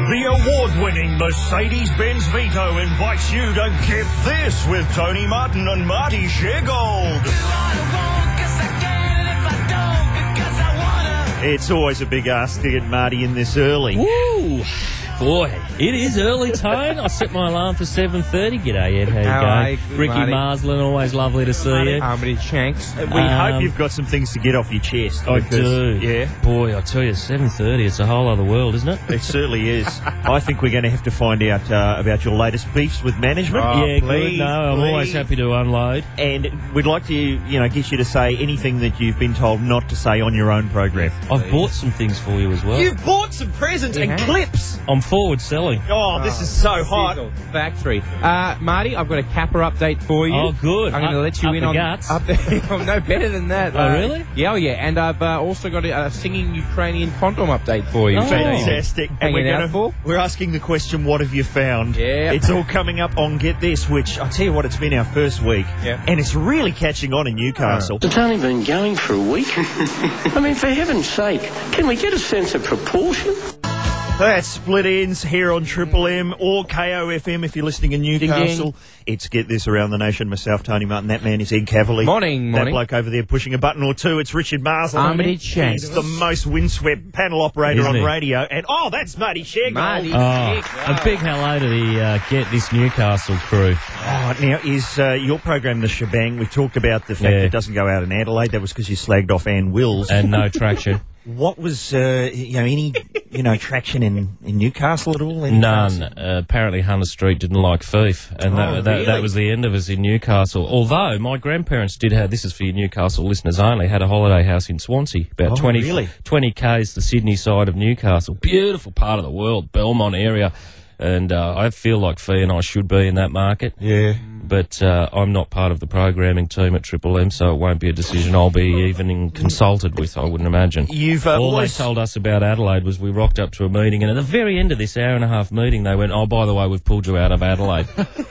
The award-winning Mercedes-Benz Vito invites you to Get This with Tony Martin and Marty Sheargold. It's always a big ask to get Marty in this early. Woo! Boy, it is early, Tone. I set my alarm for 7:30. G'day, Ed. How you going? Ricky Marsland, always lovely to see you. Harmony Shanks. We hope you've got some things to get off your chest. I do. Yeah. Boy, I tell you, 7:30, it's a whole other world, isn't it? It certainly is. I think we're going to have to find out about your latest beefs with management. Yeah, please, good. No, I'm always happy to unload. And we'd like to, get you to say anything that you've been told not to say on your own program. I've bought some things for you as well. You've bought some presents and clips. I'm forward selling. Oh, this is so hot. Factory. Marty, I've got a Kappa update for you. Oh, good. I'm going to let you in on... guts. No, better than that. Oh, really? Yeah, And I've also got a singing Ukrainian condom update for you. Oh. Fantastic. And we're asking the question, what have you found? Yeah. It's all coming up on Get This, which, I tell you what, it's been our first week. Yeah. And it's really catching on in Newcastle. It's only been going for a week. I mean, for heaven's sake, can we get a sense of proportion? That's Split Ends here on Triple M or KOFM if you're listening in Newcastle. Ding. It's Get This around the nation. Myself, Tony Martin. That man is Ed Cavalier. Morning. That bloke over there pushing a button or two. It's Richard Marsland. Harmony Shanks. He's the most windswept panel operator Isn't on he? radio. And, that's Marty Sheargold. A big hello to the Get This Newcastle crew. Oh, now, is your program the shebang? We've talked about the fact that it doesn't go out in Adelaide. That was because you slagged off Ann Wills. And no traction. What was, any, traction in Newcastle at all? None. Apparently Hunter Street didn't like Fife, and that was the end of us in Newcastle. Although my grandparents did have, this is for your Newcastle listeners only, had a holiday house in Swansea, about 20 k's the Sydney side of Newcastle. Beautiful part of the world, Belmont area. And I feel like Fee and I should be in that market. Yeah. But I'm not part of the programming team at Triple M, so it won't be a decision I'll be even consulted with, I wouldn't imagine. All they told us about Adelaide was we rocked up to a meeting, and at the very end of this hour-and-a-half meeting, they went, oh, by the way, we've pulled you out of Adelaide.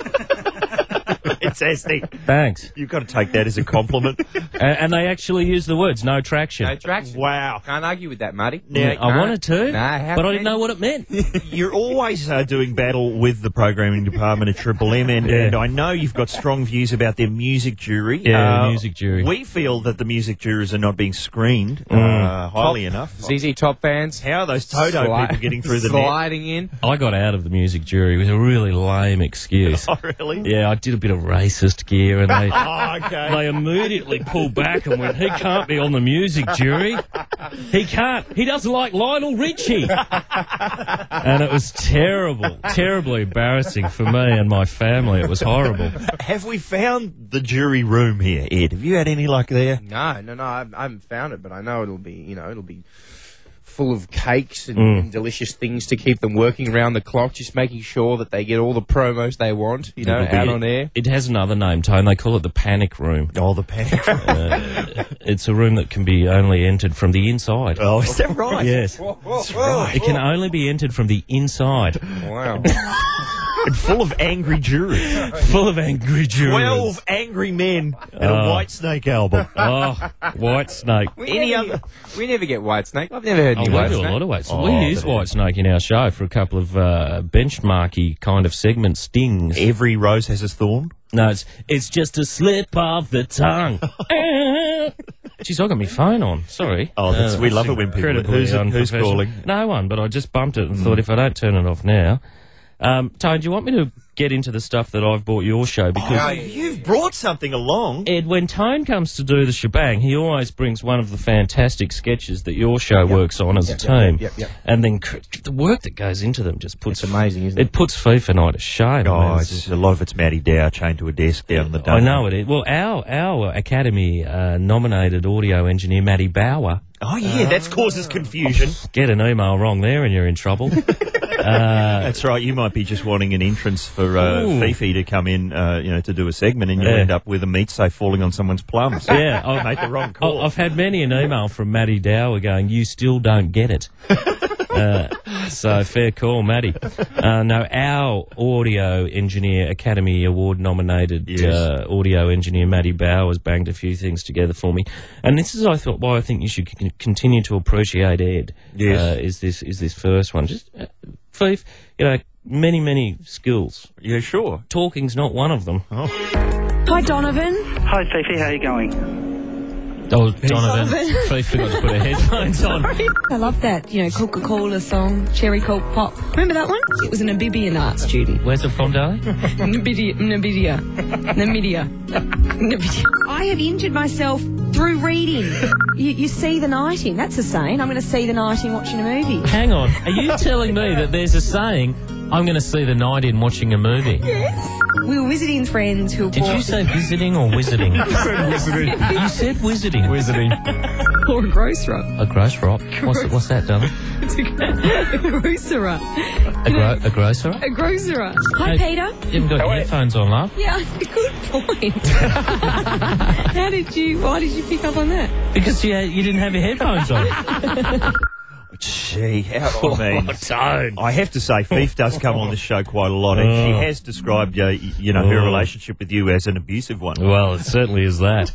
Fantastic. Thanks. You've got to take that as a compliment. And they actually used the words, no traction. No traction. Wow. Can't argue with that, Marty. Now, I wanted to, but I didn't know what it meant. You're always doing battle with the programming department at Triple M, and I know you've got strong views about their music jury. Yeah, music jury. We feel that the music jurors are not being screened highly enough. ZZ Top fans. How are those Toto people getting through the net? Sliding in. I got out of the music jury with a really lame excuse. Oh, really? Yeah, I did a bit of racist gear, and they they immediately pulled back and went, he can't be on the music jury. He can't. He doesn't like Lionel Richie. And it was terrible, terribly embarrassing for me and my family. It was horrible. Have we found the jury room here, Ed? Have you had any luck there? No, I haven't found it, but I know it'll be full of cakes and delicious things to keep them working around the clock, just making sure that they get all the promos they want, out on air. It has another name, Tone. They call it the panic room. Oh, the panic room. It's a room that can be only entered from the inside. Oh, is that right? Yes. That's right. It can only be entered from the inside. Wow. And full of angry jurors. Full of angry jurors. 12 angry men and a Whitesnake album. Oh, Whitesnake. We never get Whitesnake. I've never heard any We Whitesnake. do a lot of Whitesnake. We use Whitesnake in our show for a couple of benchmarky kind of segment stings. Every rose has its thorn. No, it's just a slip of the tongue. Jeez, I got my phone on. Sorry. Oh, we love it when people... Who's calling? No one, but I just bumped it and thought if I don't turn it off now... Tone, do you want me to get into the stuff that I've bought your show? Because you've brought something along. Ed, when Tone comes to do the shebang, he always brings one of the fantastic sketches that your show works on as a team. And then the work that goes into them just puts... It's amazing, isn't it? It puts FIFA and I to shame. Oh, a lot of it's Matty Dow chained to a desk down in the dungeon. I know it is. Well, our Academy nominated audio engineer, Matty Bauer... Oh, yeah, that causes confusion. Get an email wrong there and you're in trouble. That's right. You might be just wanting an entrance for Fifi to come in, to do a segment, and you'll end up with a meat safe falling on someone's plums. Yeah, I'll make the wrong call. I've had many an email from Matty Dower going, "You still don't get it." So fair call, Matty. No, our audio engineer, Academy Award nominated audio engineer Matty Bauer has banged a few things together for me, and this is why I think you should continue to appreciate Ed. Yes. Is this first one? Just Fief, many skills. Yeah, sure. Talking's not one of them. Oh. Hi, Donovan. Hi, Fifi. How are you going? Oh, Donovan. Fief forgot to put her headphones on. I love that, Coca-Cola song, Cherry Coke Pop. Remember that one? It was a Namibian art student. Where's it from, darling? Namibia. I have injured myself through reading. You see the night in. That's a saying. I'm going to see the night in watching a movie. Hang on. Are you telling me that there's a saying, I'm going to see the night in watching a movie? Yes. We were visiting friends who Did you say visiting or wizarding? You said wizarding. You said wizarding. Wizarding. Or a grocer. A grocer. What's that, darling? It's a grocer. A grocer? A grocer. Hi, Peter. You haven't got your headphones on, love. Yeah, good point. Why did you pick up on that? Because you didn't have your headphones on. Gee, I have to say, Fief does come on this show quite a lot, and she has described, her relationship with you as an abusive one. Well, it certainly is that.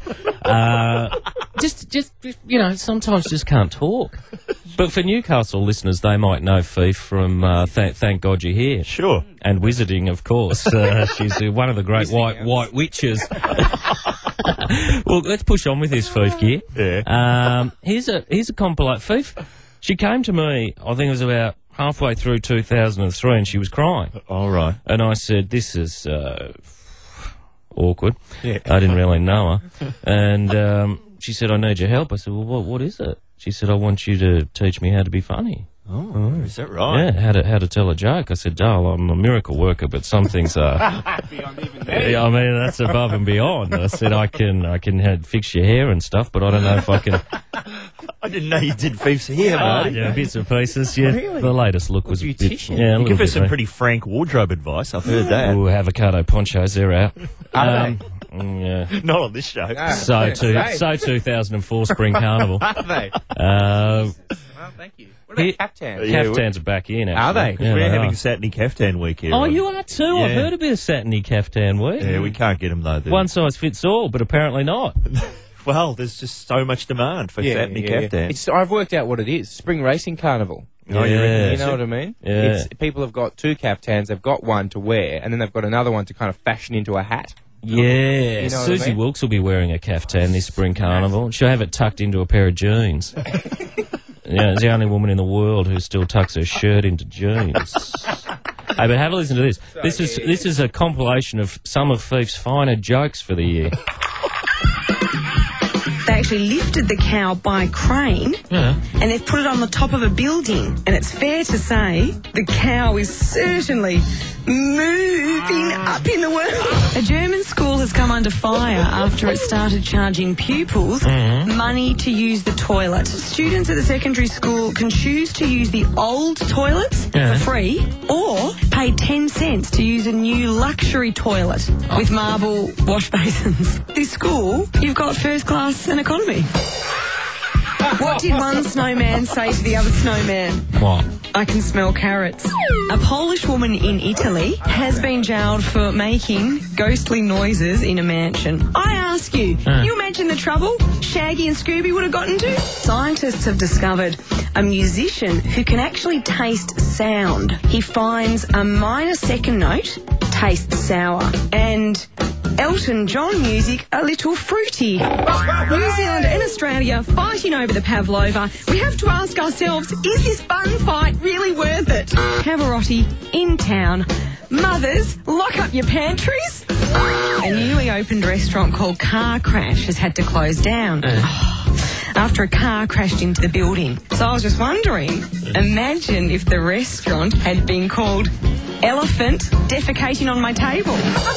Sometimes just can't talk. But for Newcastle listeners, they might know Fief from Thank God You're Here. Sure. And Wizarding, of course. She's one of the great white witches. Well, let's push on with this, Fief gear. Yeah. Here's a compilation. Fief, she came to me, I think it was about halfway through 2003, and she was crying. All right. And I said, this is awkward. Yeah. I didn't really know her. And she said, I need your help. I said, well, what is it? She said, I want you to teach me how to be funny. Oh, is that right? Yeah, how to tell a joke. I said, Dale, I'm a miracle worker, but some things are... Beyond even there. I mean, that's above and beyond. I said, I can fix your hair and stuff, but I don't know if I can... I didn't know you did Fief's hair, mate. Yeah, bits and pieces, yeah. Really? The latest look was a bit... Yeah, you give her some pretty frank wardrobe advice. I've heard that. Ooh, avocado ponchos, they're out. Are they? Yeah. Not on this show. No. So 2004 Spring Carnival. Are they? Well, thank you. What about caftans? Caftans are back in, actually. Are they? Yeah, We're they having are. Satiny Caftan week here. Oh, on. you are too? I've heard a bit of Satiny Caftan week. Yeah, we can't get them though. One size fits all, but apparently not. Well, there's just so much demand for Satiny Caftan. I've worked out what it is. Spring Racing Carnival. Oh, you reckon? You know what I mean? Yeah. People have got two caftans, they've got one to wear, and then they've got another one to kind of fashion into a hat. Yeah, You know what Susie I mean? Wilkes will be wearing a caftan this spring carnival. She'll have it tucked into a pair of jeans. Yeah, it's the only woman in the world who still tucks her shirt into jeans. Hey, but have a listen to this. This is a compilation of some of Fief's finer jokes for the year. They actually lifted the cow by crane and they've put it on the top of a building. And it's fair to say the cow is certainly moving up in the world. A German school has come under fire after it started charging pupils money to use the toilet. Students at the secondary school can choose to use the old toilets for free or pay 10 cents to use a new luxury toilet with marble wash basins. This school, you've got first class and economy. What did one snowman say to the other snowman? What? I can smell carrots. A Polish woman in Italy has been jailed for making ghostly noises in a mansion. I ask you, can you imagine the trouble Shaggy and Scooby would have gotten to? Scientists have discovered a musician who can actually taste sound. He finds a minor second note tastes sour and Elton John music a little fruity. New Zealand and Australia fighting over the pavlova. We have to ask ourselves, is this bun fight really worth it? Pavarotti in town. Mothers, lock up your pantries. A newly opened restaurant called Car Crash has had to close down after a car crashed into the building. So I was just wondering, imagine if the restaurant had been called Elephant Defecating on My Table.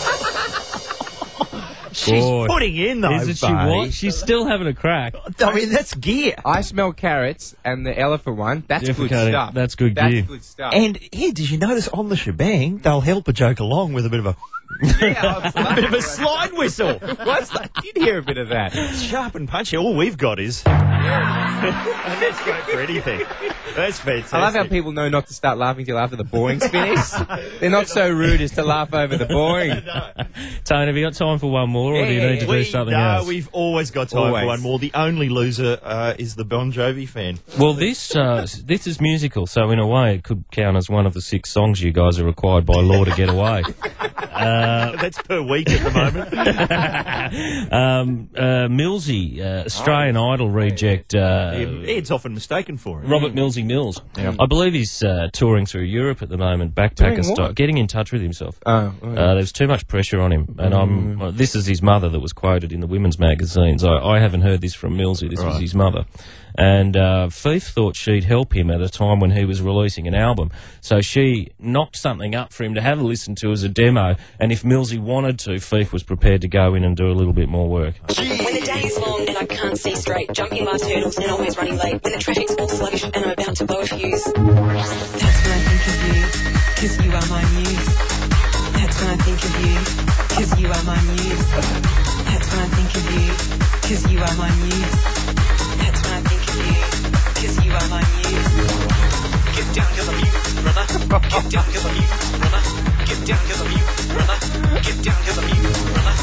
She's putting in though, Isn't she what? She's still having a crack. I mean, that's gear. I smell carrots, and the elephant one, that's good stuff. That's good gear. That's good stuff. And here, did you notice on the shebang, they'll help a joke along with a bit of a a bit of a slide whistle. What's that? I did hear a bit of that. It's sharp and punchy. All we've got is. And that's great for anything. That's fantastic. I love how people know not to start laughing till after the boring's finished. They're not so rude as to laugh over the boring. Tone, have you got time for one more, or do you need to do something else? No, we've always got time for one more. The only loser is the Bon Jovi fan. Well, this is musical, so in a way it could count as one of the 6 songs you guys are required by law to get away. That's per week at the moment. Millsy, Australian Idol reject. Ed's often mistaken for him. Robert Millsy Mills. Yeah. I believe he's touring through Europe at the moment, backpacker style, getting in touch with himself. There's too much pressure on him, and this is his mother that was quoted in the women's magazines. I haven't heard this from Millsy. This was his mother. And Fief thought she'd help him at a time when he was releasing an album. So she knocked something up for him to have a listen to as a demo, and if Millsy wanted to, Fief was prepared to go in and do a little bit more work. When the day is long and I can't see straight, jumping last hurdles and always running late, when the traffic's all sluggish and I'm about to blow a fuse. That's when I think of you, 'cause you are my muse. That's when I think of you, 'cause you are my muse. That's when I think of you, 'cause you are my muse. That's when I think of you, 'cause you are my muse. Get down to the muse, brother. Get down to the muse, brother. Get down to the muse, brother. Get down to the muse, brother.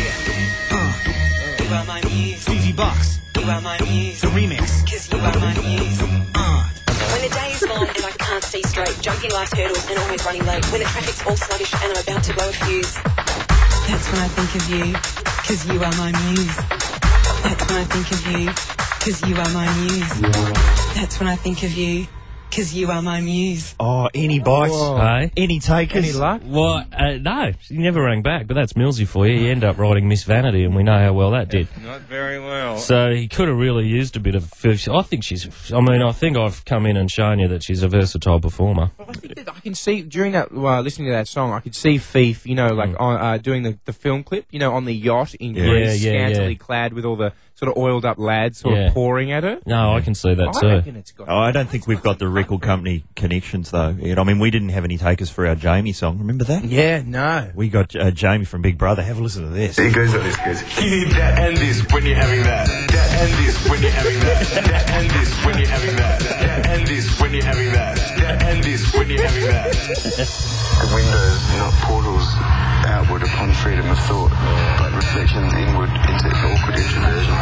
You are my muse. CZ Box. You are my muse. The remix. 'Cause you are my muse. When the day is long and I can't see straight, jumping last hurdles and always running late, when the traffic's all sluggish and I'm about to blow a fuse. That's when I think of you, 'cause you are my muse. That's when I think of you, 'cause you are my muse. That's when I think of you, 'cause you are my muse. Oh, any bites? Hey? Any takers? Any luck? Well, no, she never rang back, but that's Millsy for you. He ended up writing Miss Vanity, and we know how well that did. Not very well. So he could have really used a bit of... I think I've come in and shown you that she's a versatile performer. I think that I can see, during that, listening to that song, I could see Fief, doing the film clip, on the yacht in Greece, scantily clad with all the sort of oiled up lads sort of pouring at her. No, I can see that too. I don't think we've got the record company connections though. I mean, we didn't have any takers for our Jamie song. Remember that? Yeah, no. We got Jamie from Big Brother. Have a listen to this. It goes like this, guys. You need that and this when you're having that. That and this when you're having that. That and this when you're having that. That and this when you're having that. That and this when you're having that. The windows, not portals outward upon freedom of thought, but reflections inward into awkward introversion.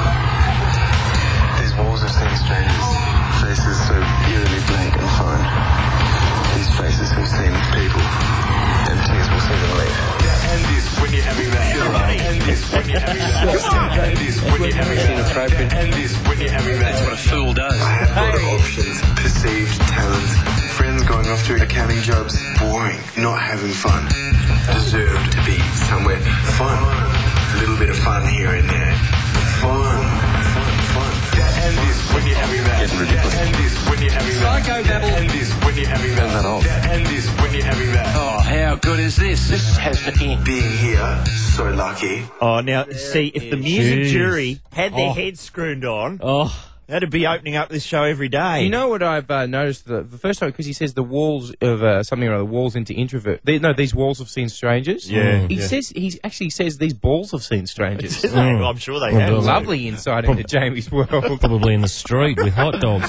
These walls have seen strangers, faces so eerily blank and foreign. These faces have seen people, and tears will see them leave. And this when you're having that. And this when you're having that. And this when you're having that. And this when you're having that. That's what a fool does. I have a lot of options, perceived talents, friends going off to accounting jobs, boring, not having fun. Deserved to be somewhere fun. A little bit of fun here and there. Fun. And this when you're having that. Getting ridiculous. And this when you're having that. Psychobabble. And this when you're having that. Turn that off. And this when you're having that. Oh, how good is this? This has to be. Being here, so lucky. Oh, now, see, if the music jury had their heads screwed on, that'd be opening up this show every day. You know what I've noticed the first time, because he says the walls of something or other, walls into introvert. These walls have seen strangers. Yeah. He actually says these balls have seen strangers. I'm sure they have. Lovely insight into Jamie's world. Probably in the street with hot dogs.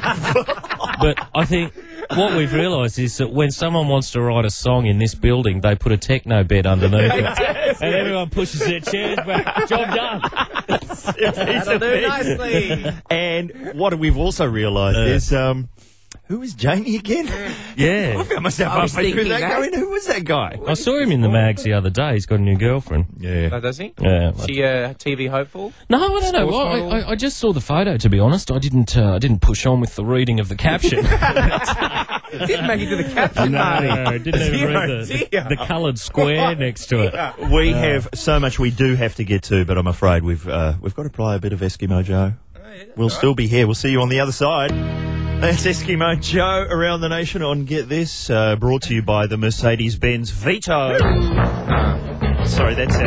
But I think what we've realised is that when someone wants to write a song in this building, they put a techno bed underneath it. And everyone pushes their chairs back. Job done. That'll do nicely. And what we've also realised is, who was Jamie again? Yeah. I found myself halfway through that going, who was that guy? I saw him in the mags the other day. He's got a new girlfriend. Yeah. Oh, does he? Yeah. She TV hopeful? No, I don't know. Well, I just saw the photo, to be honest. I didn't push on with the reading of the caption. Didn't make it to the caption, Marty. No, didn't even read the coloured square next to it. We have so much we do have to get to, but I'm afraid we've got to play a bit of Eskimo Joe. We'll still be here. We'll see you on the other side. That's Eskimo Joe around the nation on Get This, brought to you by the Mercedes-Benz Vito. Sorry, that's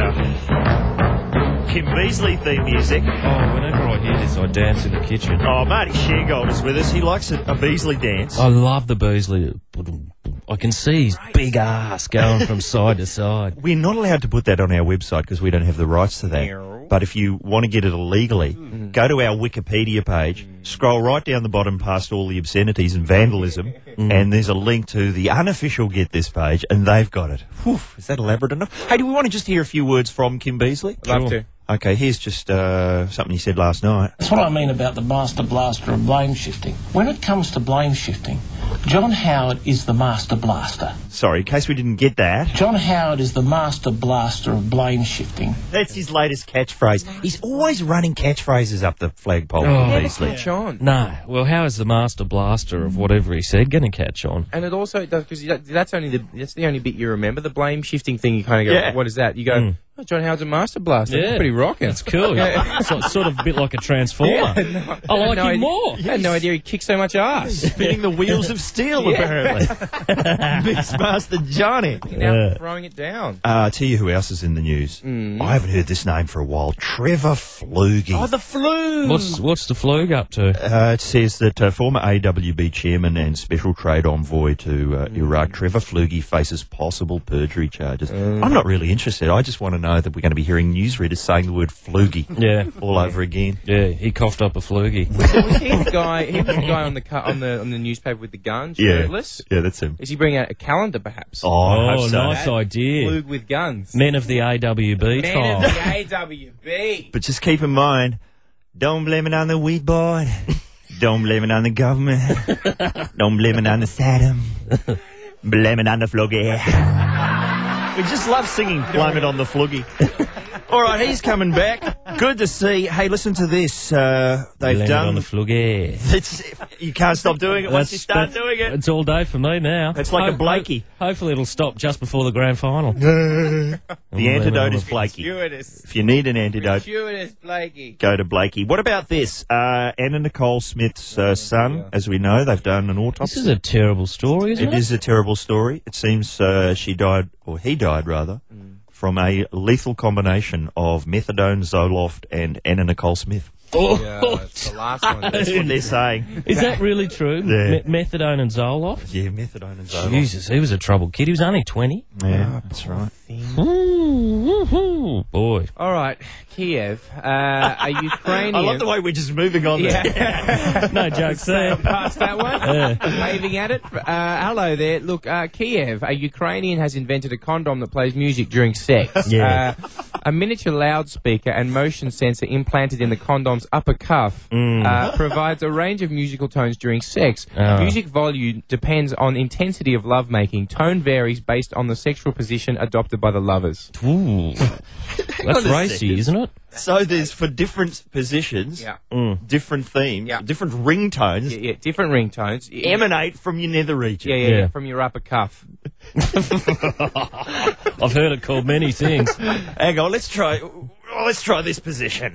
our Kim Beazley theme music. Oh, whenever I hear this, I dance in the kitchen. Oh, Marty Sheargold is with us. He likes a Beazley dance. I love the Beazley. I can see his big ass going from side to side. We're not allowed to put that on our website because we don't have the rights to that. But if you want to get it illegally, go to our Wikipedia page, scroll right down the bottom past all the obscenities and vandalism, and there's a link to the unofficial Get This page, and they've got it. Whew, is that elaborate enough? Hey, do we want to just hear a few words from Kim Beazley? Love to. Okay, here's just something he said last night. That's what I mean about the master blaster of blame shifting. When it comes to blame shifting, John Howard is the master blaster. Sorry, in case we didn't get that. John Howard is the master blaster of blame shifting. That's his latest catchphrase. He's always running catchphrases up the flagpole. Catch on. No. Well, how is the master blaster of whatever he said going to catch on? And it also does, because that's the only bit you remember. The blame shifting thing, you kind of go, what is that? You go, oh, John Howard's a master blaster. Yeah. That's pretty rocking. It's cool. It's sort of a bit like a transformer. I like him more. I had no idea he kicked so much ass. Spinning the wheels of steel, apparently. Mixmaster Johnny. Now throwing it down. Tell you who else is in the news. I haven't heard this name for a while. Trevor Flugie. Oh, the flu! What's the Flug up to? It says that former AWB chairman and special trade envoy to Iraq, Trevor Flugie, faces possible perjury charges. I'm not really interested. I just want to know that we're going to be hearing newsreaders saying the word Flugie all over again. Yeah, he coughed up a Flugie. Was he the guy? He was the guy on the newspaper with the gun, shirtless. Yeah, that's him. Is he bringing out a calendar, perhaps? I hope so. Nice idea. Flug with guns. Men of the AWB Men trial. of the AWB. But just keep in mind, don't blame it on the weed board. Don't blame it on the government. Don't blame it on the Saddam. Blame it on the Flugie. We just love singing Blame It on the Flugie. All right, he's coming back. Good to see. Hey, listen to this. They've Blame done... it on the Flugie. You can't stop doing it once you start doing it. It's all day for me now. It's like a Blakey. Hopefully it'll stop just before the grand final. The antidote is Blakey. If you need an antidote, Blakey. go to Blakey. What about this? Anna Nicole Smith's son, as we know, they've done an autopsy. This is a terrible story, isn't it? It is a terrible story. It seems she died, or he died rather, from a lethal combination of methadone, Zoloft, and Anna Nicole Smith. Yeah, it's the last one. That's what they're saying. Is that really true? Yeah. Methadone and Zoloft? Yeah, methadone and Zoloft. Jesus, he was a troubled kid. He was only 20. Yeah, that's right. Boy. All right, Kiev, a Ukrainian... I love the way we're just moving on there. No jokes there. Past that one, waving at it. Hello there. Look, Kiev, a Ukrainian has invented a condom that plays music during sex. Yeah. A miniature loudspeaker and motion sensor implanted in the condom's upper cuff provides a range of musical tones during sex. Music volume depends on intensity of lovemaking. Tone varies based on the sexual position adopted by the lovers. Ooh. That's racy, isn't it? So there's, for different positions, different themes, different ringtones, Yeah, different ringtones. emanate from your nether region. Yeah, from your upper cuff. I've heard it called many things. Hang on, let's try this position. Is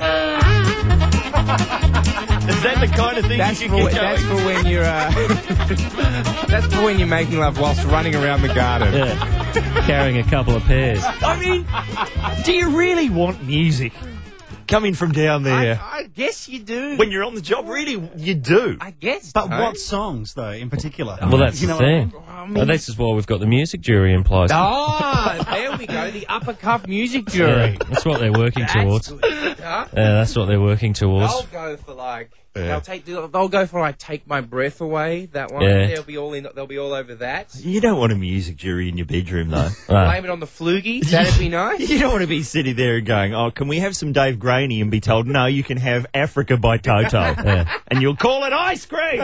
that the kind of thing That's you for, can get that's going? for when you're that's for when you're making love whilst running around the garden. Yeah. Carrying a couple of pairs. I mean, do you really want music coming from down there? I guess you do. When you're on the job, really, you do. I guess. But what songs, though, in particular? Well, that's the thing. Well, this is why we've got the music jury in place. Oh, there we go. The upper cuff music jury. Yeah, that's what they're working towards. That's what they're working towards. They'll go for they'll go for Take My Breath Away. That one. Yeah. They'll be all over that. You don't want a music jury in your bedroom, though. Blame it on the Flugie. That'd be nice. You don't want to be sitting there and going, oh, can we have some Dave Graney, and be told, no, you can have Africa by Toto. And you'll call it ice cream.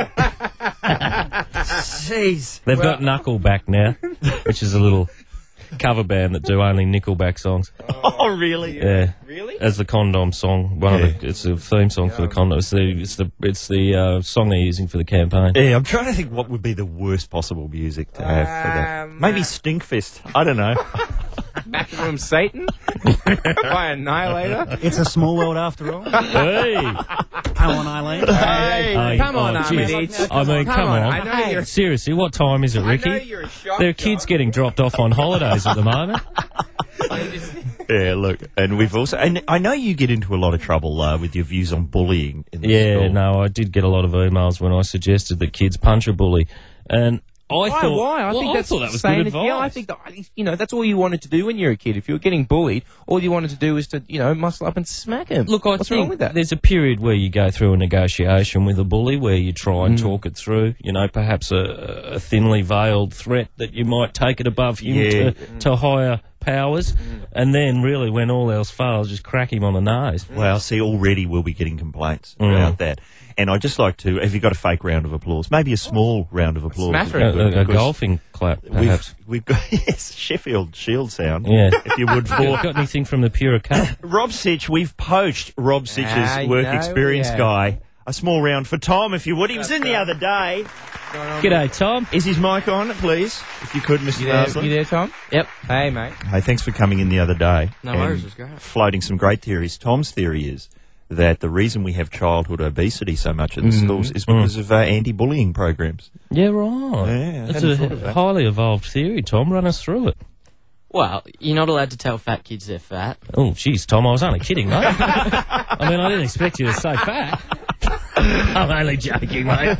Jeez. They've got Knuckleback now, which is a little cover band that do only Nickelback songs. Oh, really? Yeah. Really? As the Condom song, it's a theme song for the Condom. It's the song they're using for the campaign. Yeah, I'm trying to think what would be the worst possible music to have for that. Maybe Stinkfist. I don't know. Maximum Satan by Annihilator. It's a small world after all. Hey! Come on, Eileen. Hey, come on, geez. Ahmed. I mean, come on. I know you're... Seriously, what time is it, Ricky? I know you're a shock There are kids getting dropped off on holidays at the moment. Yeah, look, and we've also, and I know you get into a lot of trouble with your views on bullying in the school. No, I did get a lot of emails when I suggested that kids punch a bully, and Why? I thought that was good advice. Yeah, I think that's all you wanted to do when you were a kid. If you were getting bullied, all you wanted to do was to muscle up and smack him. Look, I What's wrong with that? There's a period where you go through a negotiation with a bully, where you try and talk it through. Perhaps a thinly veiled threat that you might take it above him to higher powers, and then really, when all else fails, just crack him on the nose. Well, see, already we'll be getting complaints about that. And I'd just like to, have you got a fake round of applause? Maybe a small round of applause. A golfing clap, perhaps. We've got, Sheffield Shield sound. Yeah. If you would. Got anything from the Pura Cup? Rob Sitch, we've poached Rob Sitch's work experience guy. A small round for Tom, if you would. He was in the other day. G'day, Tom. Is his mic on, please? If you could, Mr. Marsland. You there, Tom? Yep. Hey, mate. Hey, thanks for coming in the other day. No worries, it was great. Floating some great theories. Tom's theory is that the reason we have childhood obesity so much in the schools is because of anti-bullying programs. Yeah, right. Yeah, that's a highly evolved theory, Tom. Run us through it. Well, you're not allowed to tell fat kids they're fat. Oh, jeez, Tom, I was only kidding, mate. I mean, I didn't expect you to say fat. I'm only joking, mate.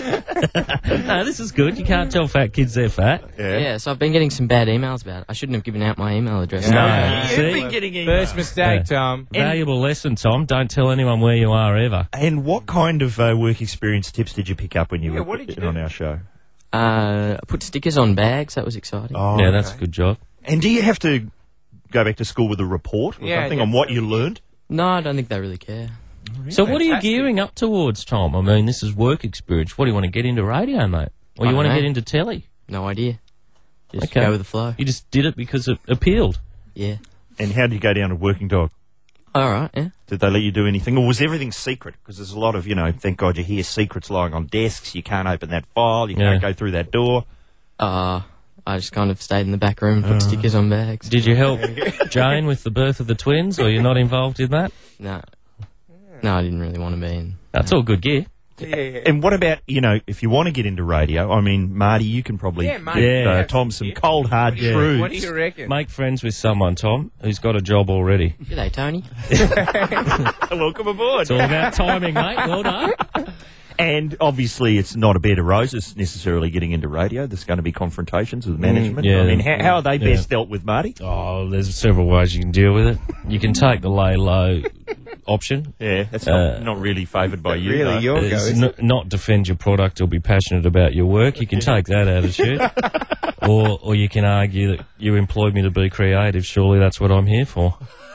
No, this is good. You can't tell fat kids they're fat. Yeah, so I've been getting some bad emails about it. I shouldn't have given out my email address. No, you've been getting emails. First mistake, Tom. Valuable lesson, Tom. Don't tell anyone where you are ever. And what kind of work experience tips did you pick up when you were on our show? I put stickers on bags. That was exciting. Oh, yeah, that's a good job. And do you have to go back to school with a report or something on what you learned? No, I don't think they really care. Really? So what are you gearing up towards, Tom? I mean, this is work experience. What, do you want to get into radio, mate? Or you want to get into telly? No idea. Just go with the flow. You just did it because it appealed? Yeah. And how did you go down to Working Dog? All right, yeah. Did they let you do anything? Or was everything secret? Because there's a lot of, thank God you hear secrets lying on desks. You can't open that file. You can't go through that door. I just kind of stayed in the back room and put stickers on bags. Did you help Jane with the birth of the twins, or you're not involved in that? No. No, I didn't really want to be in. That's all good gear. Yeah. And what about, if you want to get into radio, I mean, Marty, you can probably give Tom some cold, hard truths. What do you reckon? Make friends with someone, Tom, who's got a job already. G'day, Tony. Welcome aboard. It's all about timing, mate. Well done. And obviously it's not a bed of roses necessarily getting into radio. There's going to be confrontations with management. I mean, how are they best dealt with, Marty? Oh, there's several ways you can deal with it. You can take the lay low option. Yeah, that's not really favoured by you. Really, your go. Not defend your product or be passionate about your work. You can take that attitude. Or you can argue that you employed me to be creative. Surely that's what I'm here for.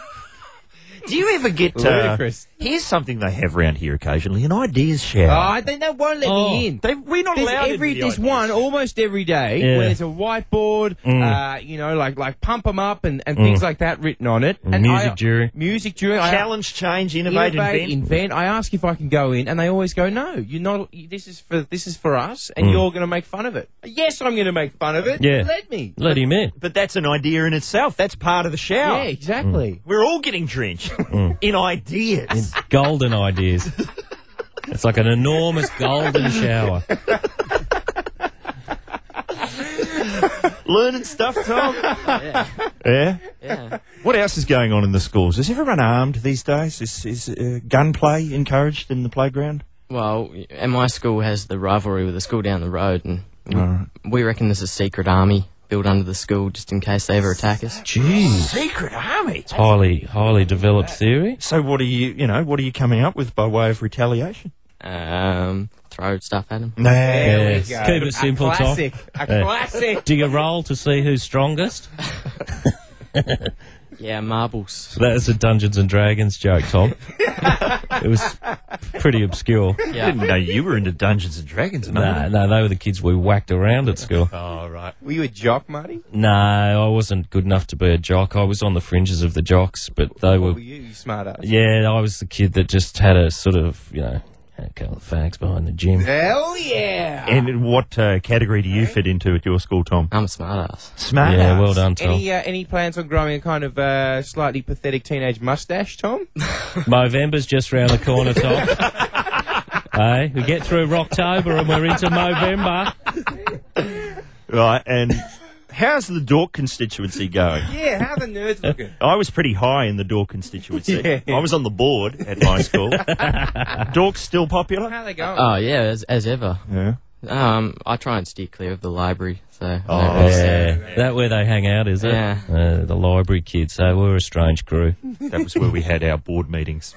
Do you ever get... here's something they have around here occasionally, an ideas shower. Oh, they won't let me in. We're not allowed There's one almost every day where there's a whiteboard, like pump 'em up and things like that written on it. And music jury. Challenge, change, innovate, invent. I ask if I can go in, and they always go, no, you're not. This is for us, and you're going to make fun of it. Yes, I'm going to make fun of it. Yeah. Let me. Let him in. But that's an idea in itself. That's part of the shower. Yeah, exactly. We're all getting drenched in ideas. In golden ideas. It's like an enormous golden shower. Learning stuff, Tom? Yeah? What else is going on in the schools? Is everyone armed these days? Is gunplay encouraged in the playground? Well, and my school has the rivalry with the school down the road, and we reckon there's a secret army built under the school just in case they ever attack us. Jeez. Secret army? It's highly developed theory. So what are you coming up with by way of retaliation? Throw stuff at them. There we go. Keep it simple, Tom. A classic. Do you roll to see who's strongest? Yeah, marbles. That's a Dungeons and Dragons joke, Tom. It was pretty obscure. Yeah. I didn't know you were into Dungeons and Dragons. No, they were the kids we whacked around at school. Oh, right. Were you a jock, Marty? No, I wasn't good enough to be a jock. I was on the fringes of the jocks, but they were... What were you smart ass? Yeah, I was the kid that just had a sort of, had a couple of fags behind the gym. Hell yeah! And what category do you fit into at your school, Tom? I'm a smart ass. Smart ass? Yeah, well done, Tom. Any plans on growing a kind of slightly pathetic teenage mustache, Tom? Movember's just round the corner, Tom. Hey, we get through Rocktober and we're into Movember. Right, and how's the Dork constituency going? Yeah, how are the nerds looking? I was pretty high in the Dork constituency. Yeah. I was on the board at my school. Dork's still popular? How are they going? Oh, yeah, as ever. Yeah. I try and steer clear of the library. So that where they hang out, is it? Yeah. The library kids. So we're a strange crew. That was where we had our board meetings.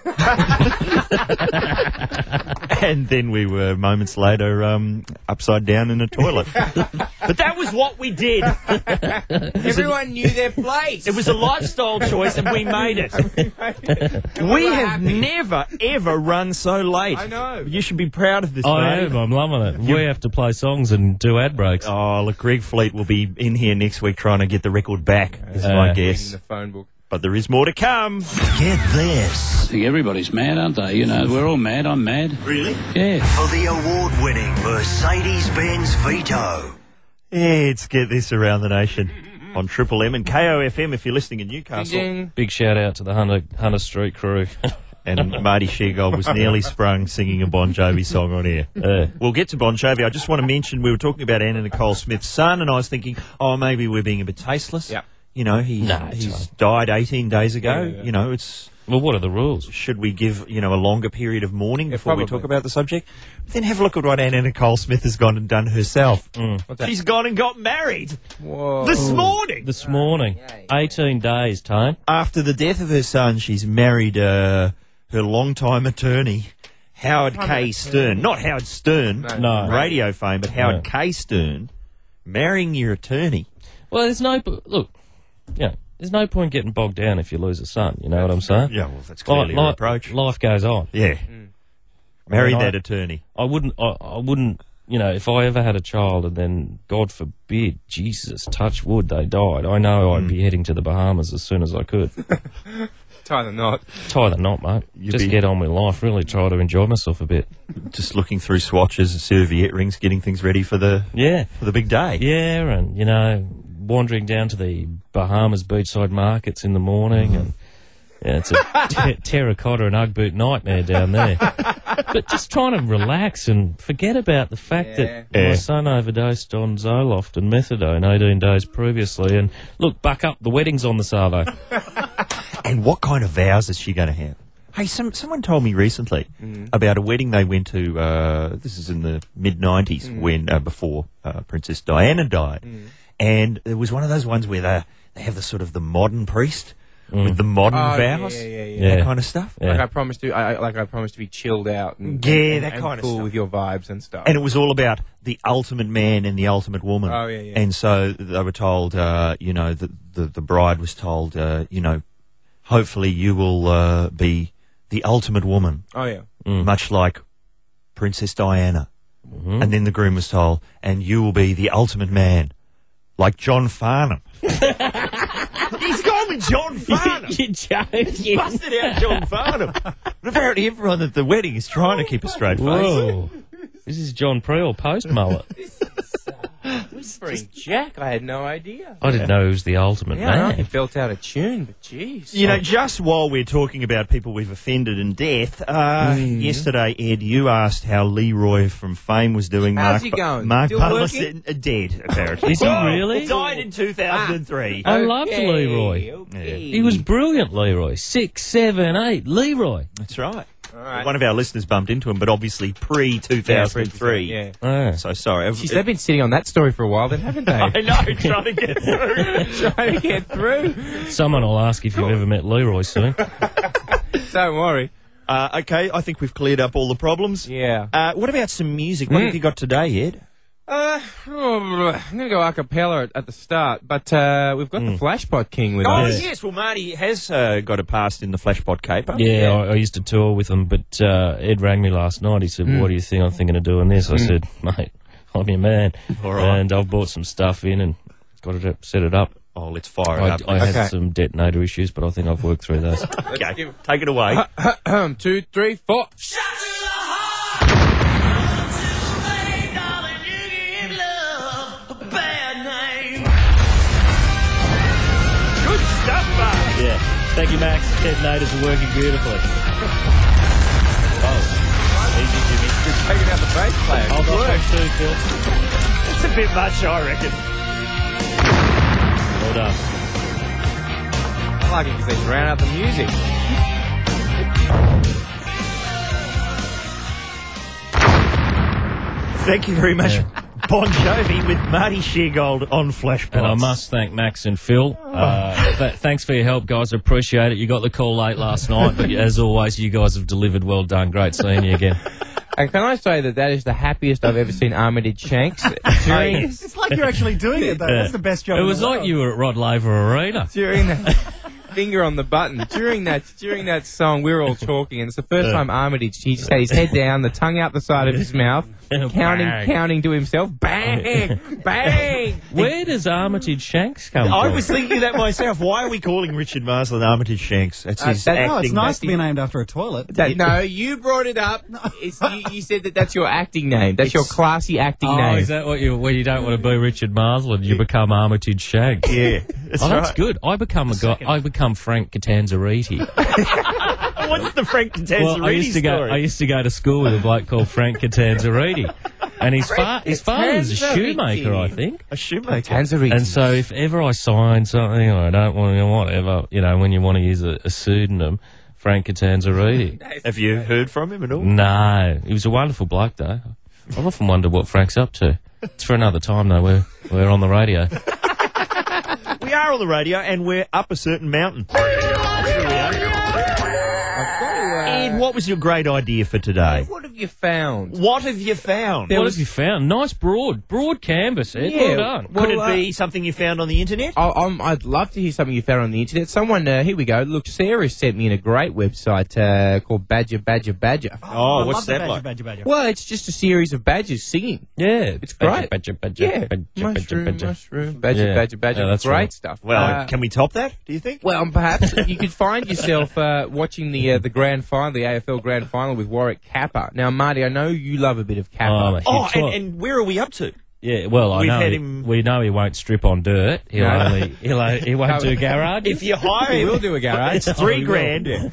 And then we were moments later upside down in a toilet. But that was what we did. Everyone knew their place. It was a lifestyle choice and we made it. We have never, ever run so late. I know. You should be proud of this, I mate. am. I'm loving it. We have to play songs and do ad breaks. Oh, look, Greg Fleet will be in here next week trying to get the record back, is my guess. The phone book. But there is more to come. Get this. I think everybody's mad, aren't they? You know, we're all mad. I'm mad. Really? Yeah. For the award-winning Mercedes-Benz Vito. Yeah, it's Get This around the nation on Triple M and KOFM if you're listening in Newcastle. Ding. Big shout out to the Hunter Street crew. And Marty Sheargold was nearly sprung singing a Bon Jovi song on air. We'll get to Bon Jovi. I just want to mention, we were talking about Anna Nicole Smith's son, and I was thinking, maybe we're being a bit tasteless. Yep. You know, he's died 18 days ago. Yeah. You know, it's... Well, what are the rules? Should we give, a longer period of mourning before we probably. talk about the subject? But then have a look at what Anna Nicole Smith has gone and done herself. What's that? She's gone and got married. Whoa. This morning. This morning. 18 days, Tone. After the death of her son, she's married her longtime attorney, Howard K. Stern. Not Howard Stern, No. radio fame, but Howard K. Stern. Marrying your attorney. Well, there's no... Look, there's no point getting bogged down if you lose a son, you know what I'm saying? Yeah, well, that's clearly your approach. Life goes on. Yeah. Marry that attorney. I wouldn't, if I ever had a child and then, God forbid, Jesus, touch wood, they died, I know I'd be heading to the Bahamas as soon as I could. Tie the knot. Tie the knot, mate. Just get on with life, really try to enjoy myself a bit. Just looking through swatches, serviette rings, getting things ready for the big day. Yeah, and, wandering down to the Bahamas beachside markets in the morning and... Yeah, it's a terracotta and Ugg boot nightmare down there. But just trying to relax and forget about the fact that my son overdosed on Zoloft and methadone 18 days previously. And look, buck up, the wedding's on the Savo. And what kind of vows is she going to have? Hey, someone told me recently about a wedding they went to, this is in the mid-90s, when before Princess Diana died. And it was one of those ones where they have the sort of the modern priest with the modern vows, that kind of stuff. Yeah. Like I promised to be chilled out and that kind of cool stuff with your vibes and stuff. And it was all about the ultimate man and the ultimate woman. Oh yeah. And so they were told, the bride was told, hopefully you will be the ultimate woman. Oh yeah. Much like Princess Diana. And then the groom was told, and you will be the ultimate man, like John Farnham. He's gone with John Farnham. You're joking. He's busted out John Farnham. But apparently everyone at the wedding is trying to keep a straight face. Whoa. This is John Priel post-mullet. Whispering Jack, I had no idea. I didn't know he was the ultimate man. He built out a tune, but jeez. Just while we're talking about people we've offended and death, yesterday, Ed, you asked how Leroy from Fame was doing. How's he going? Mark Still Butler working? said dead, apparently. Is he really? Died in 2003. I loved Leroy. Okay. He was brilliant, Leroy. 6, 7, 8, Leroy. That's right. All right. One of our listeners bumped into him, but obviously pre-2003. Yeah. So sorry. Jeez, they've been sitting on that story for a while then, haven't they? I know, trying to get through. Trying to get through. Someone will ask if you've ever met Leroy soon. Don't worry. Okay, I think we've cleared up all the problems. Yeah. What about some music? What have you got today, Ed? I'm going to go a cappella at the start, but we've got the Flashpot King with us. Yes. Well, Marty has got a past in the Flashpot caper. Yeah, I used to tour with him, but Ed rang me last night. He said, what do you think? I'm thinking of doing this. I said, mate, I'm your man. All right. And I've bought some stuff in and got it set it up. Oh, let's fire it up. I had some detonator issues, but I think I've worked through those. Okay, take it away. 2, 3, 4. Yeah. Thank you, Max. Detonators are working beautifully. Easy, Jimmy. Just taking out the bass player. I'll go back too, Phil. It's a bit much, I reckon. Well done. I like it because they drown out the music. Thank you very much, Bon Jovi, with Marty Sheargold on Flashpots. And I must thank Max and Phil. Thanks for your help, guys. I appreciate it. You got the call late last night, but as always, you guys have delivered. Well done. Great seeing you again. And can I say that is the happiest I've ever seen Armitage Shanks? It's like you're actually doing it, though. That's the best job. It was like you were at Rod Laver Arena. During that finger on the button. During that song, we were all talking, and it's the first time Armitage, he just had his head down, the tongue out the side of his mouth, counting to himself. Bang! Bang! Where does Armitage Shanks come from? I was thinking that myself. Why are we calling Richard Marsland Armitage Shanks? That's his acting. No, it's nice to be named after a toilet. No, you brought it up. You said that's your acting name. That's your classy acting name. Oh, is that what when you don't want to be Richard Marsland, you become Armitage Shanks? Yeah, that's good. I become Frank Catanzariti. What's the Frank Catanzariti story? I used to go to school with a bloke called Frank Catanzariti. And his father was a shoemaker, I think. A shoemaker. And so if ever I sign something or I don't want to, whatever, when you want to use a pseudonym, Frank Catanzariti. Have you heard from him at all? No. He was a wonderful bloke, though. I've often wondered what Frank's up to. It's for another time, though. We're on the radio. We are on the radio, and we're up a certain mountain. Ed, what was your great idea for today? What have you found? What have you found? What have you found? Nice broad canvas, Ed. Yeah, well done. Could it be something you found on the internet? I'd love to hear something you found on the internet. Someone, here we go. Look, Sarah sent me in a great website called Badger. Oh, what's that like? Badger. Well, it's just a series of badgers singing. Yeah, it's great. Badger. Yeah, mushroom, badger. Yeah, that's great right. stuff. Well, can we top that, do you think? Well, perhaps you could find yourself watching the grand final, the AFL grand final with Warwick Kappa. Now, Marty, I know you love a bit of Kappa. And where are we up to? Yeah, well, we know he won't strip on dirt. He won't do garage. If you hire him, he will do a garage. It's $3,000. Yeah.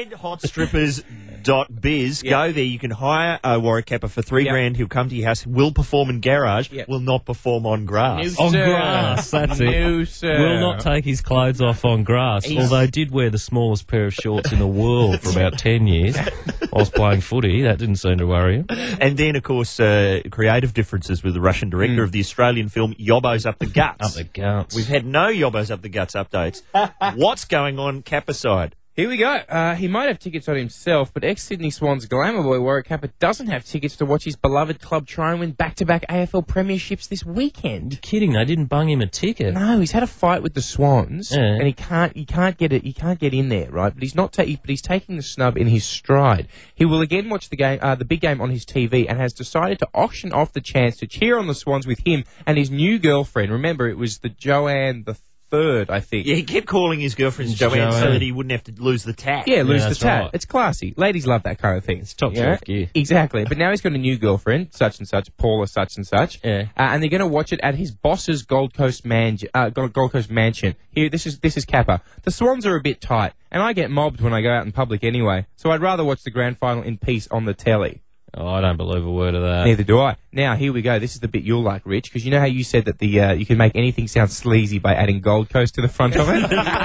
redhotstrippers.biz. Yep. Go there. You can hire Warwick Kappa for $3,000. He'll come to your house. Will perform in garage. Yep. Will not perform on grass. On grass. That's it. Sir. Will not take his clothes off on grass. Although did wear the smallest pair of shorts in the world for about 10 years whilst playing footy. That didn't seem to worry him. And then, of course, creative differences with the Russian director of the Australian film Yobbo's Up the Guts. Up the Guts. We've had no Yobbo's Up the Guts updates. What's going on Kappa side? Here we go. He might have tickets on himself, but ex-Sydney Swans glamour boy Warwick Kappa doesn't have tickets to watch his beloved club try and win back-to-back AFL premierships this weekend. You're kidding? They didn't bung him a ticket. No, he's had a fight with the Swans, and he can't get it. He can't get in there, right? But he's not. But he's taking the snub in his stride. He will again watch the game, the big game on his TV, and has decided to auction off the chance to cheer on the Swans with him and his new girlfriend. Remember, it was the Joanne the Third, I think. Yeah, he kept calling his girlfriend Joanne so that he wouldn't have to lose the tat. Yeah, lose the tat. Right. It's classy. Ladies love that kind of thing. It's top shelf gear. Exactly. But now he's got a new girlfriend, such and such, Paula such and such. Yeah. And they're going to watch it at his boss's Gold Coast mansion. Here, this is Kappa. The Swans are a bit tight, and I get mobbed when I go out in public anyway, so I'd rather watch the grand final in peace on the telly. Oh, I don't believe a word of that. Neither do I. Now, here we go. This is the bit you'll like, Rich, because you know how you said that you can make anything sound sleazy by adding Gold Coast to the front of it?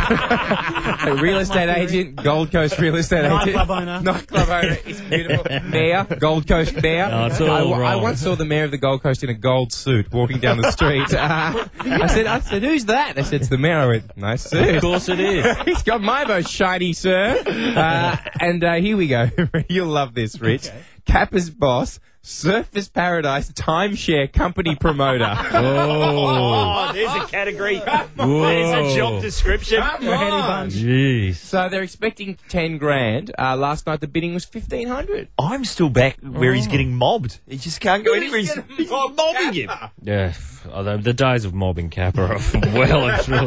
A real estate agent, Gold Coast real estate agent. Nightclub owner. It's beautiful. Mayor, Gold Coast mayor. No, it's all wrong. I once saw the mayor of the Gold Coast in a gold suit walking down the street. I said, who's that? I said, it's the mayor. I went, nice suit. Of course it is. He's got my most shiny, sir. And here we go. You'll love this, Rich. Okay. Kappa's boss, Surfers Paradise timeshare company promoter. Oh, there's a category. There's a job description. Come on. Jeez. So they're expecting 10 grand. Last night the bidding was 1,500. I'm still back where he's getting mobbed. He just can't go anywhere. He's mobbing him. Yeah. The days of mobbing Kappa are well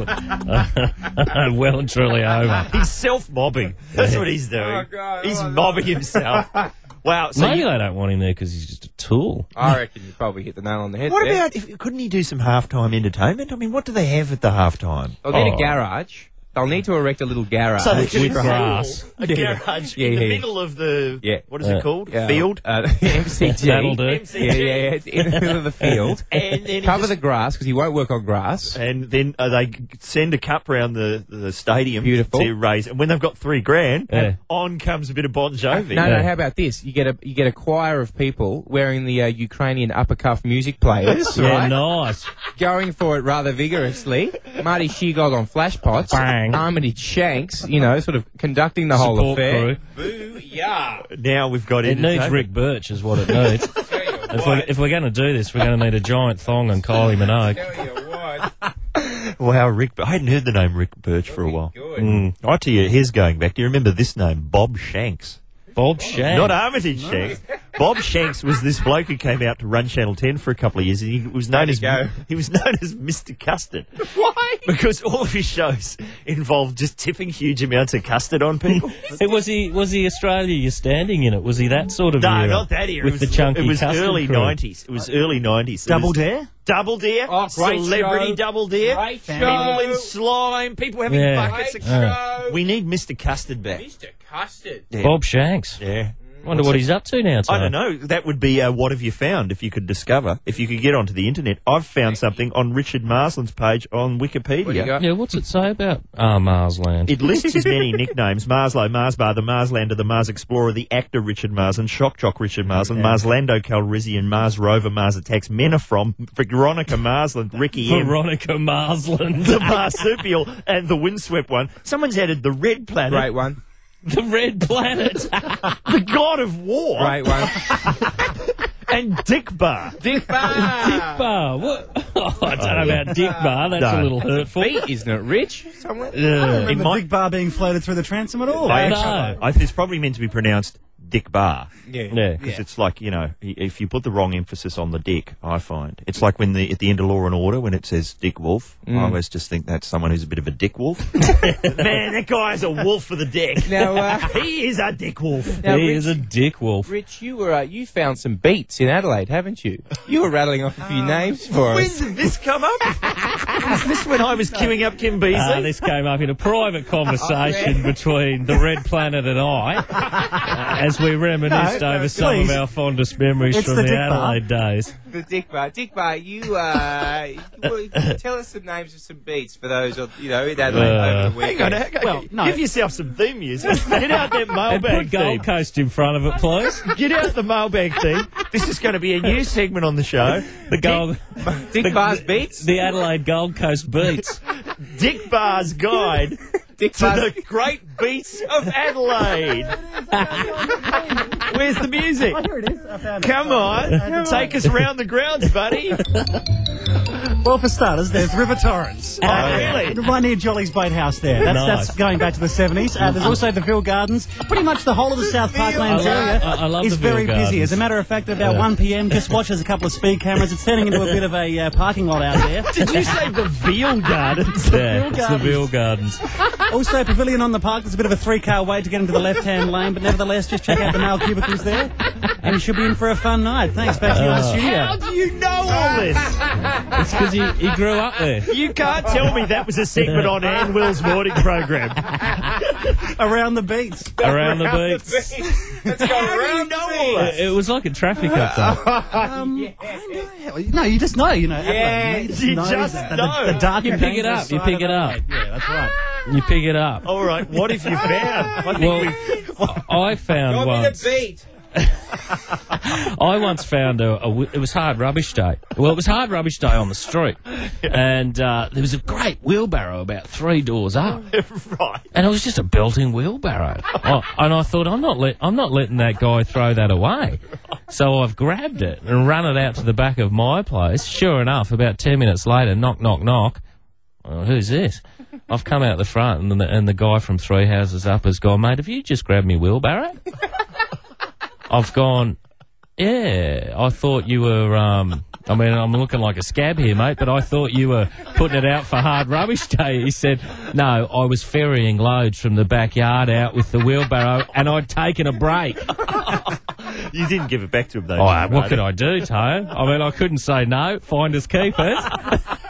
and truly over. He's self-mobbing. That's what he's doing. Oh, God, he's mobbing himself. Wow. So maybe they don't want him there because he's just a tool. I reckon you probably hit the nail on the head. What about, couldn't he do some halftime entertainment? I mean, what do they have at the halftime? Oh, they had a garage. They'll need to erect a little garage So they can with build grass. a garage in the middle of the what is it called? Field. MCG. That'll do. Yeah. It's in the middle of the field. And then Cover the grass because he won't work on grass. And then they send a cup round the stadium. Beautiful. To raise. And when they've got $3,000, on comes a bit of Bon Jovi. No. How about this? You get a choir of people wearing the Ukrainian upper cuff music players. Yeah, right? nice. Going for it rather vigorously. Marty Sheargold on flashpots. Bang. Armitage Shanks, sort of conducting the whole Support affair. crew. Boo-yah. Now we've got It needs Rick Birch is what it needs. If we're going to do this, we're going to need a giant thong and Kylie Minogue. Tell you what. Wow, Rick. I hadn't heard the name Rick Birch for a while. I tell you, here's going back. Do you remember this name? Bob Shanks. Bob Shanks. Not Armitage Shanks. Bob Shanks was this bloke who came out to run Channel 10 for a couple of years, and he was known as Mr. Custard. Why? Because all of his shows involved just tipping huge amounts of custard on people. Was he Australia you're standing in it? Was he that sort of No, era? not that era. With the chunky It was custard early crew? 90s. It was early 90s. Double Dare? Double Dare. Oh, great Celebrity show. Double Dare. Great People show. in slime. People having Yeah. buckets of Great show. We need Mr. Custard back. Mr. Custard. Yeah. Bob Shanks. Yeah. Wonder what he's up to now, Tom. I don't know. That would be what have you found if you could discover, if you could get onto the internet. I've found something on Richard Marsland's page on Wikipedia. What do you got? Yeah, what's it say about Marsland? It lists his many nicknames: Marslow, Marsbar, the Marslander, the Mars Explorer, the actor Richard Marsland, Shock Jock Richard Marsland, Marslando Calrissian, Mars Rover, Mars Attacks, Menafrom, Veronica Marsland, Ricky M, Veronica Marsland. the Marsupial, and the Windswept one. Someone's added the Red Planet. Great one. The Red Planet. The God of War. Great one. And Dick Bar. Dick Bar. Dick Bar. What? Oh, I don't know about Dick Bar. That's a little hurtful. Beat, isn't it, Rich? Somewhere? I don't It remember might- Big Bar being floated through the transom at all. It's probably meant to be pronounced Dick Bar. Yeah. Because it's like, if you put the wrong emphasis on the dick, I find. It's like when at the end of Law and Order, when it says Dick Wolf, I always just think that's someone who's a bit of a dick wolf. Man, that guy's a wolf for the dick. Now, he is a dick wolf. Now, He Rich- is a dick wolf. Rich, you found some beats in Adelaide, haven't you? You were rattling off a few names for When us. did this come up? Was this when I was queuing up Kim Beazley? This came up in a private conversation between the Red Planet and I as we reminisced over some of our fondest memories It's from the the Dick Bar. Adelaide days. The Dick Bar. Dick Bar, you tell us some names of some beats for those, in Adelaide over the weekend. Hang on. Well, no. Give yourself some theme music. Get out that And mailbag put Gold theme. Coast in front of it, please. Get out the mailbag theme. This is going to be a new segment on the show. The Gold, Dick Bar's beats? the Adelaide Gold Coast Beats. Dick Bar's Guide Dick to the Great Beats of Adelaide. Where's the music? Here it is. I found it. Come on. Take us round the grounds, buddy. Well, for starters, there's River Torrens. Really? Right near Jolly's Boathouse there. That's going back to the 70s. There's also the Ville Gardens. Pretty much the whole of the South Parklands area I love is the Ville very busy. Gardens. As a matter of fact, at about 1 p.m, just watch as a couple of speed cameras. It's turning into a bit of a parking lot out there. Did you say the Veal Gardens? Yeah, it's the Ville Gardens. Also, Pavilion on the Park. There's a bit of a 3-car wait to get into the left-hand lane, but nevertheless, just check out the male cubicles there, and you should be in for a fun night. Thanks. Back to you in the studio. How do you know all this? It's because he grew up there. You can't tell me that was a segment on Ann Will's morning program. Around the beats. Around the beats. Let's go How do you around know the all beats. that? It was like a traffic update. I know. No, you just know. Adelaide. you just know. The dark You and pick it dangerous up, you side pick of it up. Adelaide. Yeah, that's right. You pick it up. All right, what have you found? Well, I found Got me once. the beat. I once found it was Hard Rubbish Day. Well, it was Hard Rubbish Day on the street, and there was a great wheelbarrow about 3 doors up, Right. and it was just a built-in wheelbarrow. And I thought, I'm not letting that guy throw that away. So I've grabbed it and run it out to the back of my place. Sure enough, about 10 minutes later, knock, knock, knock. Oh, who's this? I've come out the front, and the guy from 3 houses up has gone, mate, have you just grabbed me wheelbarrow? I've gone, yeah, I thought you were, I'm looking like a scab here, mate, but I thought you were putting it out for Hard Rubbish Day. He said, no, I was ferrying loads from the backyard out with the wheelbarrow, and I'd taken a break. You didn't give it back to him, though. Oh, what could I do, Tone? I couldn't say no, finders keepers.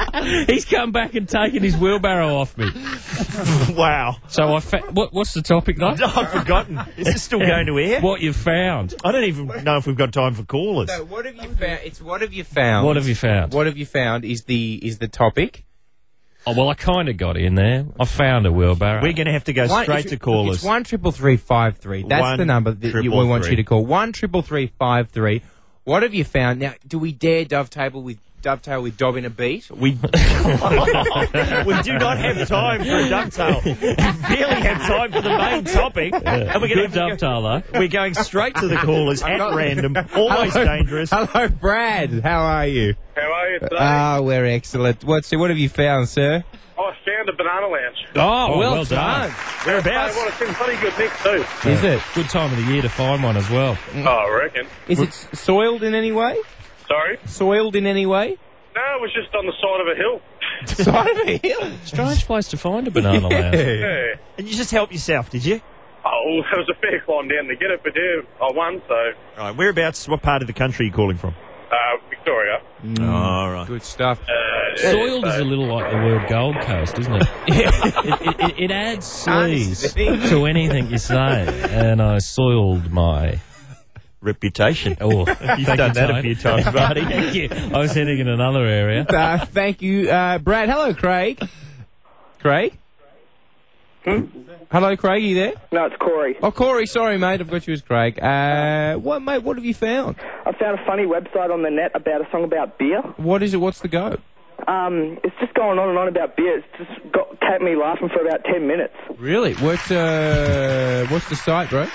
He's come back and taken his wheelbarrow off me. Wow. So what's the topic, though? I've forgotten. Is this still going to air? What you've found. I don't even know if we've got time for callers. So what have you found? It's what have you found? What have you found? What have you found is the topic. Oh, well, I kind of got in there. I found a wheelbarrow. We're going to have to go straight to callers. It's 133353. That's the number that we want you to call. 133353. What have you found? Now, do we dare dovetail with Dob in a beat? We do not have time for a dovetail. We barely have time for the main topic. And we're going to dovetail, though. We're going straight to the callers at random. Always dangerous. Hello, Brad. How are you? How are you today? We're excellent. What have you found, sir? I found a banana lounge. Oh, well done. Whereabouts? Well, it's in bloody good nick too. Is it? Good time of the year to find one as well. Oh, I reckon. Is it soiled in any way? Sorry? Soiled in any way? No, it was just on the side of a hill. Side of a hill? Strange place to find a banana lounge. Yeah. And you just helped yourself, did you? Oh, there was a fair climb down to get it, but yeah, I won, so... Right, whereabouts, what part of the country are you calling from? Victoria. All right. Good stuff. Soiled is a little like the word Gold Coast, isn't it? it adds sleaze to anything you say. And I soiled my... reputation. Oh, you've done that a few times, buddy. Thank you. I was heading in another area. Thank you, Brad. Hello, Craig. Craig? Hello, Craig. Are you there? No, it's Corey. Oh, Corey. Sorry, mate. I've got you as Craig. What have you found? I found a funny website on the net about a song about beer. What is it? What's the go? It's just going on and on about beer. It's just kept me laughing for about 10 minutes. Really? What's the site, bro?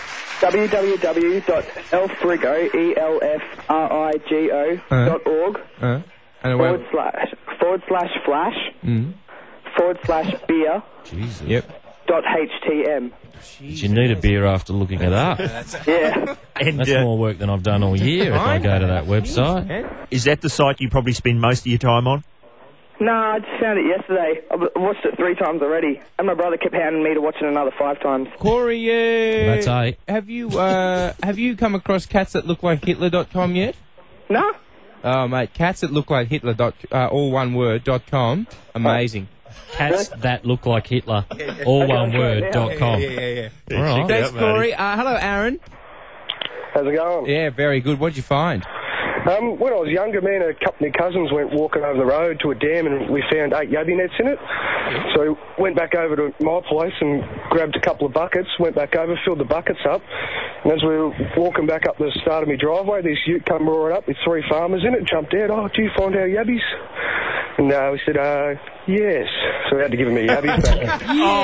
www.elfrigo.org // beer. Jesus. Yep. .htm. Did you need a beer after looking it up? Yeah. And, that's more work than I've done all year if I go to that website. Is that the site you probably spend most of your time on? No, I just found it yesterday. I watched it 3 times already. And my brother kept hounding me to watch it another 5 times. Corey, that's 8. Have you come across catsthatlooklikehitler.com yet? No. Oh, mate, catsthatlooklikehitler. All one word.com. Amazing. Cats that look like Hitler. All one word.com. Yeah. All right. Thanks, Corey. Hello, Aaron. How's it going? Yeah, very good. What did you find? When I was younger, me and a couple of cousins went walking over the road to a dam and we found 8 yabby nets in it. So we went back over to my place and grabbed a couple of buckets, went back over, filled the buckets up. And as we were walking back up the start of my driveway, this ute come roaring up with 3 farmers in it, jumped out. Oh, do you find our yabbies? And we said, yes. So we had to give him a yabbies back.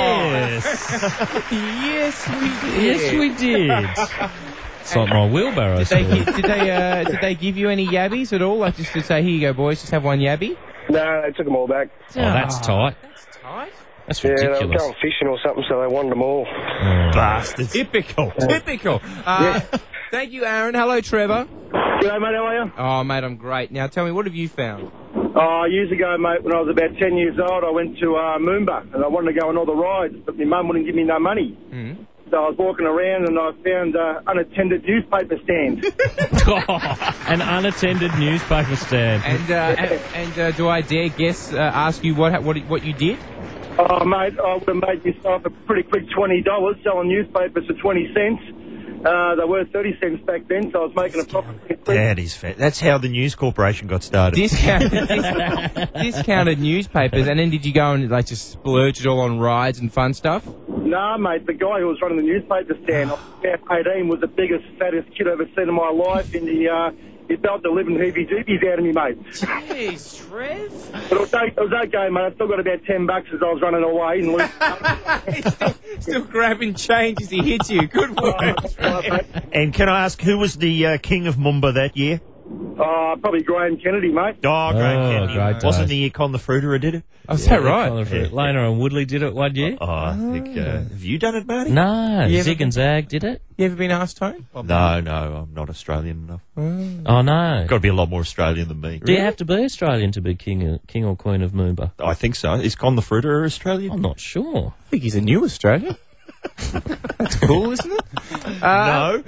Yes. Yes, we did. Yes, we did. It's like my wheelbarrow. Did they give you any yabbies at all? Like just to say, here you go, boys, just have one yabby? No, they took them all back. Oh, that's tight. That's tight? That's Yeah, ridiculous. they were going fishing or something, so they wanted them all. Bastards. Typical. Thank you, Aaron. Hello, Trevor. G'day, mate, how are you? Oh, mate, I'm great. Now, tell me, what have you found? Years ago, mate, when I was about 10 years old, I went to Moomba, and I wanted to go on all the rides, but my mum wouldn't give me no money. Mm. So I was walking around and I found an unattended newspaper stand. An unattended newspaper stand. And do I dare ask you what you did? Oh, mate, I would have made myself a pretty quick $20 selling newspapers for 20 cents. They were 30 cents back then, so I was making a profit. That is fair. That's how the News Corporation got started. Discounted newspapers, and then did you go and just splurge it all on rides and fun stuff? Nah, mate, the guy who was running the newspaper stand, about 18, was the biggest, fattest kid I've ever seen in my life, and he felt the living heebie-jeebies out of me, mate. Jeez, Trev. But it was okay, mate. I still got about $10 as I was running away. And still grabbing change as he hits you. Good work. And can I ask, who was the king of Moomba that year? Probably Graham Kennedy, mate. Oh, Graham Kennedy. Great Wasn't days. the Con the Fruiterer did it? Oh, is that right? Lena and Woodley did it one year. Oh, I think... have you done it, Marty? No, Zig and Zag did it. You ever been asked, Tone? No, I'm not Australian enough. Oh, no. Got to be a lot more Australian than me. Do you have to be Australian to be king or queen of Moomba? I think so. Is Con the Fruiterer Australian? I'm not sure. I think he's a new Australian. That's cool, isn't it? No.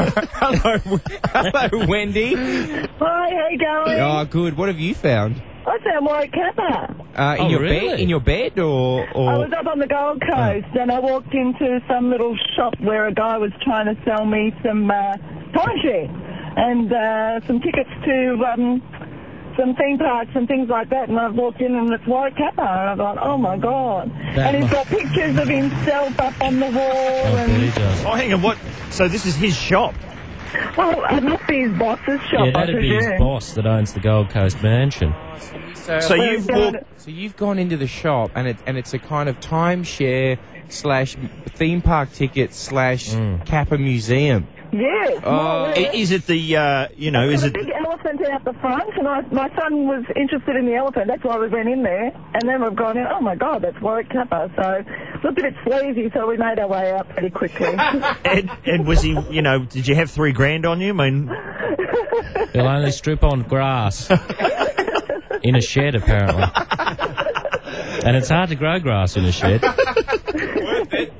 Hello, Wendy. Hi, how you going? Oh, good. What have you found? I found White Kappa. In your bed? In your bed, or? I was up on the Gold Coast, and I walked into some little shop where a guy was trying to sell me some timeshare and some tickets to some theme parks and things like that. And I walked in, and it's White Kappa, and I thought, oh my God! And he's got pictures of himself up on the wall. Oh, hang on, what? So this is his shop? Well, it must be his boss's shop. Yeah, that'd be his boss that owns the Gold Coast mansion. So you've gone into the shop, and it's a kind of timeshare / theme park ticket / Kappa museum. Yes. Is it the is it a big elephant out the front? And my son was interested in the elephant. That's why we went in there. And then we've gone in. Oh my God, that's Warwick Kappa. So it looked a bit sleazy. So we made our way out pretty quickly. and was he? Did you have $3,000 on you? I mean, they'll only strip on grass in a shed, apparently. And it's hard to grow grass in a shed. Worth it.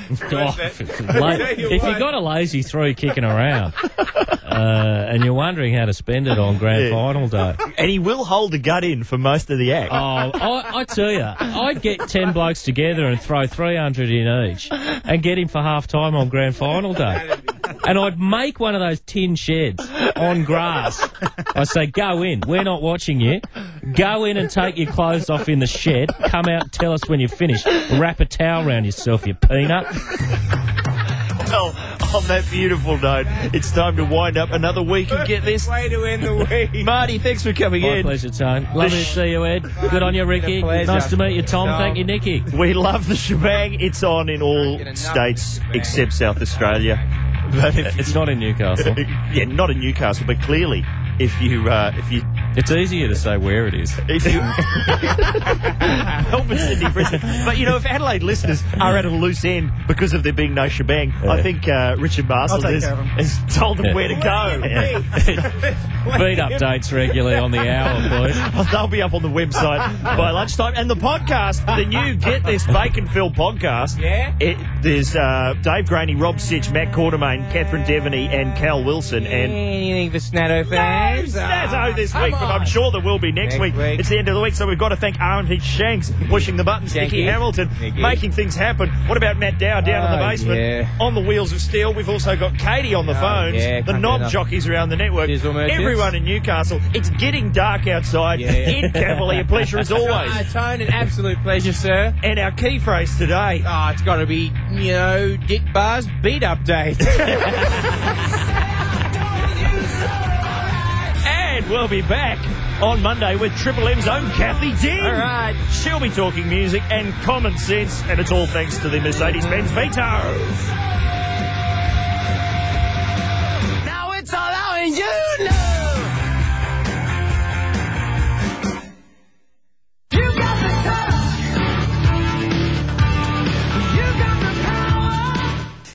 If you got a lazy three kicking around and you're wondering how to spend it on grand final day. And he will hold the gut in for most of the act. I tell you, I'd get 10 blokes together and throw 300 in each and get him for half time on grand final day. And I'd make one of those tin sheds on grass. I say, go in. We're not watching you. Go in and take your clothes off in the shed. Come out and tell us when you're finished. Wrap a towel around yourself, you peanut. Well, on that beautiful note, it's time to wind up another week and get this. Way to end the week. Marty, thanks for coming in. My pleasure, Tone. Lovely to see you, Ed. Good on you, Ricky. Nice to meet you, Tom. Thank you, Nicky. We love the shebang. It's on in all states except South Australia. But it's not in Newcastle. Yeah, not in Newcastle, but clearly, if you it's easier to say where it is. If you Melbourne, Sydney, Brisbane. But if Adelaide listeners are at a loose end because of there being no shebang, I think Richard Marsland has told them where to go. Feed updates regularly on the hour, please. They'll be up on the website by lunchtime. And the podcast, the new Get This Bacon-Filled podcast. Yeah? There's Dave Graney, Rob Sitch, Matt Quartermain, Catherine Devaney, and Cal Wilson. And anything for Snatto fans? No Snatto this week, but I'm sure there will be next week. It's the end of the week, so we've got to thank R&H Shanks, pushing the buttons, Nicky Hamilton, making things happen. What about Matt Dow down in the basement on the wheels of steel? We've also got Katie on the phones, the knob jockeys around the network, everyone in Newcastle. It's getting dark outside. Ed Cavalier, pleasure as always. Tone, an absolute pleasure, sir. And our key phrase today. It's got to be, Dick Barr's beat update. And we'll be back on Monday with Triple M's own Kathy Dean. All right. She'll be talking music and common sense, and it's all thanks to the Mercedes-Benz Vito.